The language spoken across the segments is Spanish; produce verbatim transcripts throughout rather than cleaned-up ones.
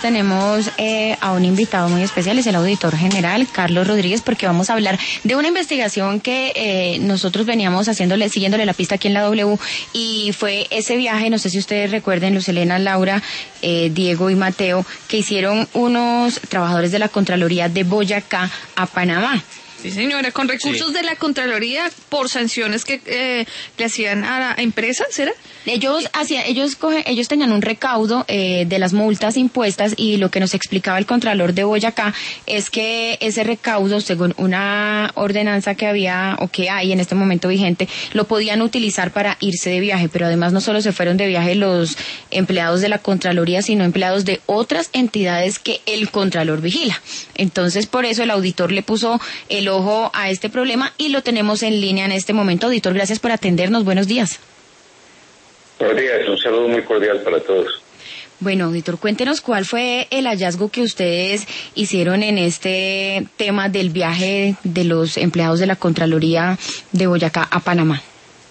Tenemos eh, a un invitado muy especial, es el auditor general, Carlos Rodríguez, porque vamos a hablar de una investigación que eh, nosotros veníamos haciéndole, siguiéndole la pista aquí en la W, y fue ese viaje, no sé si ustedes recuerden, Luz Elena, Laura, eh, Diego y Mateo, que hicieron unos trabajadores de la Contraloría de Boyacá a Panamá. Sí, señora, con recursos sí. de la Contraloría por sanciones que eh, le hacían a, a empresas, ¿será? Ellos hacían, ellos coge, ellos tenían un recaudo eh, de las multas impuestas, y lo que nos explicaba el Contralor de Boyacá es que ese recaudo, según una ordenanza que había o que hay en este momento vigente, lo podían utilizar para irse de viaje, pero además no solo se fueron de viaje los empleados de la Contraloría, sino empleados de otras entidades que el Contralor vigila. Entonces, por eso el auditor le puso el ojo a este problema y lo tenemos en línea en este momento. Auditor, gracias por atendernos. Buenos días. Buenos días, un saludo muy cordial para todos. Bueno, auditor, cuéntenos cuál fue el hallazgo que ustedes hicieron en este tema del viaje de los empleados de la Contraloría de Boyacá a Panamá.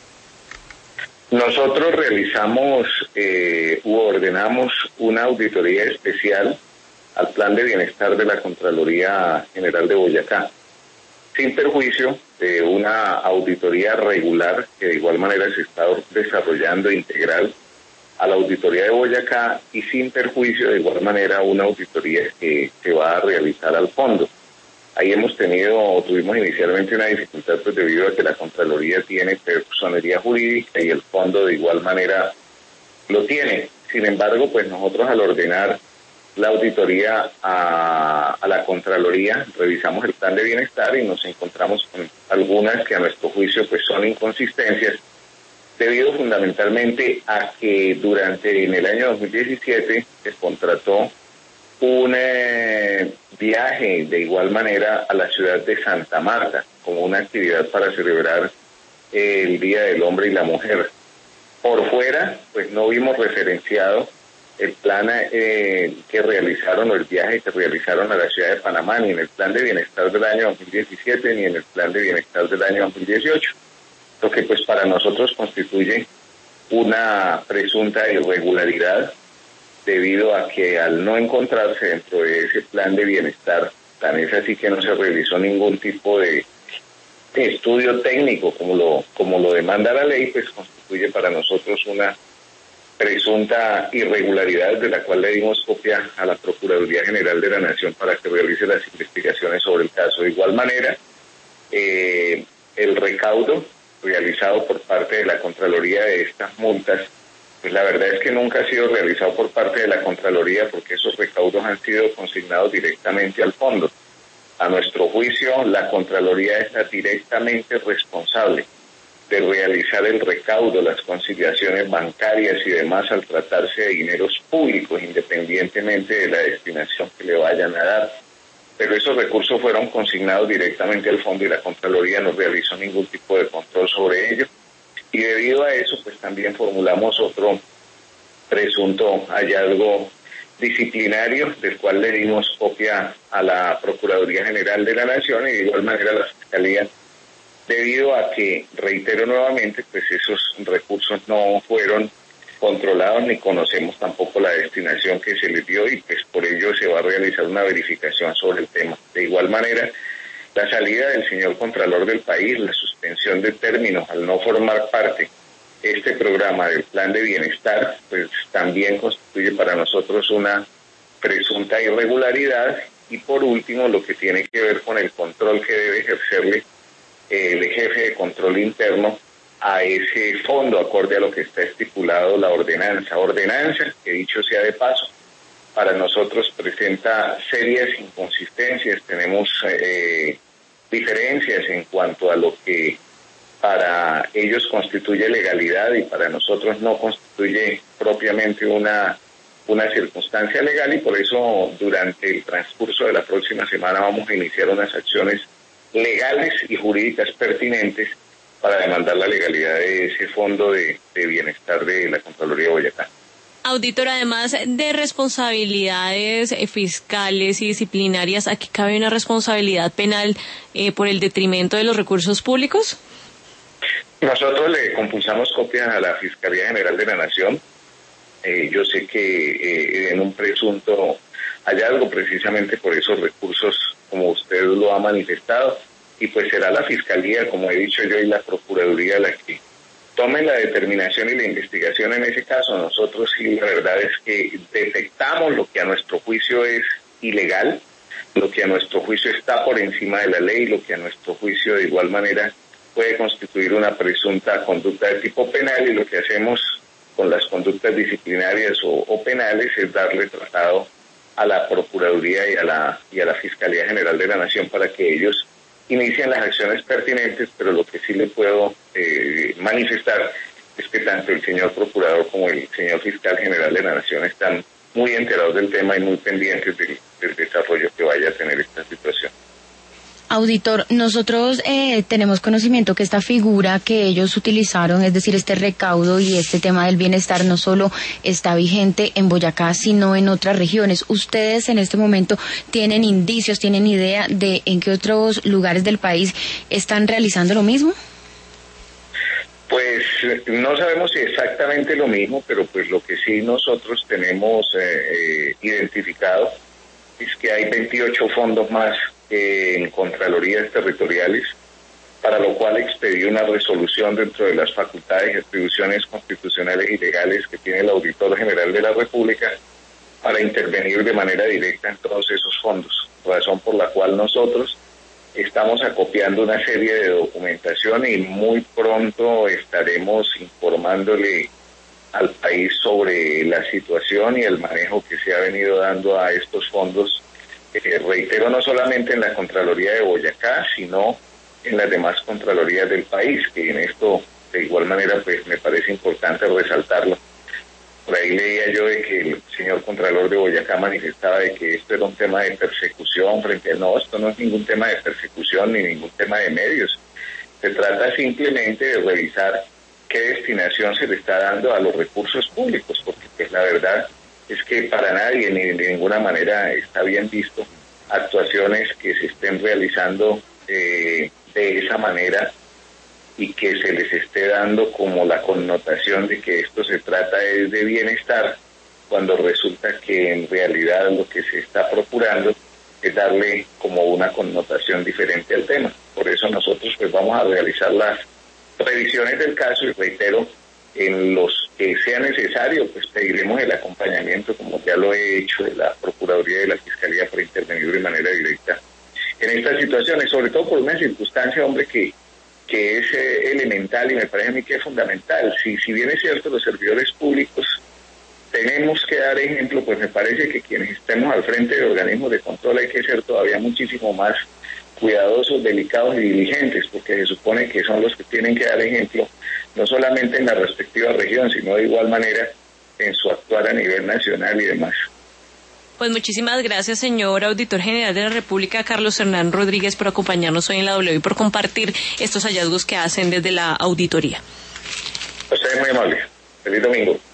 Nosotros realizamos eh, u ordenamos una auditoría especial al Plan de Bienestar de la Contraloría General de Boyacá, sin perjuicio de una auditoría regular que de igual manera se está desarrollando integral a la auditoría de Boyacá, y sin perjuicio de igual manera una auditoría que se va a realizar al fondo. Ahí hemos tenido, tuvimos inicialmente una dificultad pues debido a que la Contraloría tiene personería jurídica y el fondo de igual manera lo tiene. Sin embargo, pues nosotros al ordenar la auditoría a, a la Contraloría, revisamos el plan de bienestar y nos encontramos con algunas que a nuestro juicio pues son inconsistencias, debido fundamentalmente a que durante en el año dos mil diecisiete se contrató un eh, viaje de igual manera a la ciudad de Santa Marta como una actividad para celebrar eh, el Día del Hombre y la Mujer. Por fuera, pues no vimos referenciado el plan eh, que realizaron o el viaje que realizaron a la ciudad de Panamá, ni en el plan de bienestar del año dos mil diecisiete, ni en el plan de bienestar del año dos mil dieciocho, lo que pues para nosotros constituye una presunta irregularidad, debido a que al no encontrarse dentro de ese plan de bienestar, tan es así que no se realizó ningún tipo de, de estudio técnico como lo, como lo demanda la ley, pues constituye para nosotros una presunta irregularidad, de la cual le dimos copia a la Procuraduría General de la Nación para que realice las investigaciones sobre el caso. De igual manera, eh, el recaudo realizado por parte de la Contraloría de estas multas, pues la verdad es que nunca ha sido realizado por parte de la Contraloría, porque esos recaudos han sido consignados directamente al fondo. A nuestro juicio, la Contraloría es la directamente responsable de realizar el recaudo, las conciliaciones bancarias y demás al tratarse de dineros públicos, independientemente de la destinación que le vayan a dar. Pero esos recursos fueron consignados directamente al fondo y la Contraloría no realizó ningún tipo de control sobre ello. Y debido a eso, pues también formulamos otro presunto hallazgo disciplinario, del cual le dimos copia a la Procuraduría General de la Nación y de igual manera a la Fiscalía, debido a que, reitero nuevamente, pues esos recursos no fueron controlados ni conocemos tampoco la destinación que se les dio, y pues por ello se va a realizar una verificación sobre el tema. De igual manera, la salida del señor Contralor del país, la suspensión de términos al no formar parte de este programa del Plan de Bienestar, pues también constituye para nosotros una presunta irregularidad. Y por último, lo que tiene que ver con el control que debe ejercerle el jefe de control interno a ese fondo, acorde a lo que está estipulado la ordenanza. Ordenanza, que dicho sea de paso, para nosotros presenta serias inconsistencias, tenemos eh, diferencias en cuanto a lo que para ellos constituye legalidad y para nosotros no constituye propiamente una, una circunstancia legal, y por eso durante el transcurso de la próxima semana vamos a iniciar unas acciones legales y jurídicas pertinentes para demandar la legalidad de ese fondo de, de bienestar de la Contraloría de Boyacá. Auditor, además de responsabilidades fiscales y disciplinarias, ¿aquí cabe una responsabilidad penal eh, por el detrimento de los recursos públicos? Nosotros le compulsamos copias a la Fiscalía General de la Nación. Eh, yo sé que eh, en un presunto hallazgo precisamente por esos recursos, como usted lo ha manifestado, y pues será la Fiscalía, como he dicho yo, y la Procuraduría la que tomen la determinación y la investigación en ese caso. Nosotros sí, la verdad es que detectamos lo que a nuestro juicio es ilegal, lo que a nuestro juicio está por encima de la ley, lo que a nuestro juicio de igual manera puede constituir una presunta conducta de tipo penal, y lo que hacemos con las conductas disciplinarias o, o penales es darle tratado a la Procuraduría y a la y a la Fiscalía General de la Nación para que ellos inicien las acciones pertinentes, pero lo que sí le puedo eh, manifestar es que tanto el señor Procurador como el señor Fiscal General de la Nación están muy enterados del tema y muy pendientes del, del desarrollo que vaya a tener esta situación. Auditor, nosotros eh, tenemos conocimiento que esta figura que ellos utilizaron, es decir, este recaudo y este tema del bienestar, no solo está vigente en Boyacá, sino en otras regiones. ¿Ustedes en este momento tienen indicios, tienen idea de en qué otros lugares del país están realizando lo mismo? Pues no sabemos si exactamente lo mismo, pero pues lo que sí nosotros tenemos eh, eh, identificado es que hay veintiocho fondos más en Contralorías Territoriales, para lo cual expedí una resolución dentro de las facultades y atribuciones constitucionales y legales que tiene el Auditor General de la República para intervenir de manera directa en todos esos fondos, razón por la cual nosotros estamos acopiando una serie de documentación y muy pronto estaremos informándole al país sobre la situación y el manejo que se ha venido dando a estos fondos. Eh, reitero, no solamente en la Contraloría de Boyacá, sino en las demás Contralorías del país, que en esto de igual manera pues me parece importante resaltarlo. Por ahí leía yo de que el señor Contralor de Boyacá manifestaba de que esto era un tema de persecución frente a... No, esto no es ningún tema de persecución ni ningún tema de medios. Se trata simplemente de revisar qué destinación se le está dando a los recursos públicos, porque pues la verdad es que para nadie ni de ninguna manera está bien visto actuaciones que se estén realizando eh, de esa manera y que se les esté dando como la connotación de que esto se trata es de bienestar, cuando resulta que en realidad lo que se está procurando es darle como una connotación diferente al tema. Por eso nosotros pues vamos a realizar las revisiones del caso y reitero, en los que sea necesario, pues pediremos el acompañamiento, como ya lo he hecho, de la Procuraduría y de la Fiscalía para intervenir de manera directa en estas situaciones, sobre todo por una circunstancia, hombre, que, que es eh, elemental y me parece a mí que es fundamental. Si, si bien es cierto, los servidores públicos tenemos que dar ejemplo, pues me parece que quienes estemos al frente de organismos de control hay que ser todavía muchísimo más cuidadosos, delicados y diligentes, porque se supone que son los que tienen que dar ejemplo, no solamente en la respectiva región, sino de igual manera en su actuar a nivel nacional y demás. Pues muchísimas gracias, señor Auditor General de la República, Carlos Hernán Rodríguez, por acompañarnos hoy en la W y por compartir estos hallazgos que hacen desde la auditoría. Usted es muy amable. Feliz domingo.